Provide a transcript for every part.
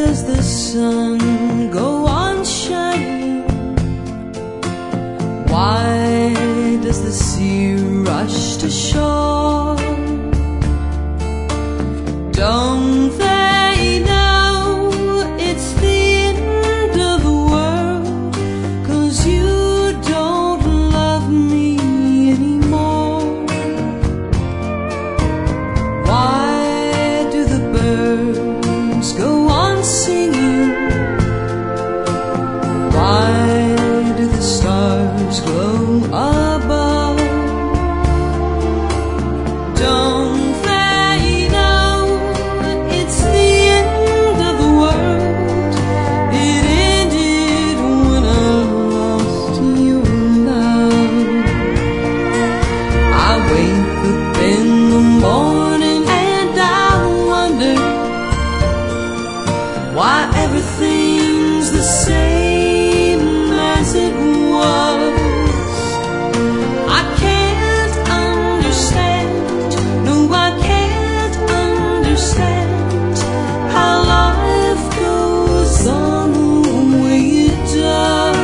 does the sun go on shining? Why does the sea rush to shore? Don't they know it's the end of the world? 'Cause you don't love me anymore. Why do the birds go on singing? Why do the stars glow above? Don't they know it's the end of the world? It ended when I lost your love. I wake up in the morning and I wonder why everything's the same as it was. I can't understand, no I can't understand how life goes on the way it does.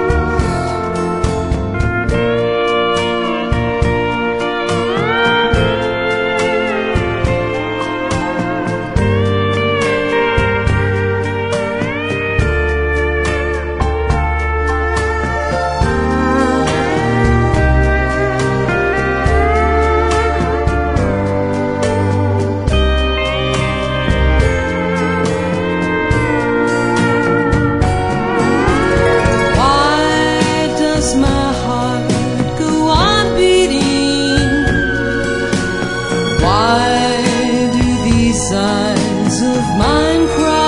My heart go on beating? Why do these eyes of mine cry?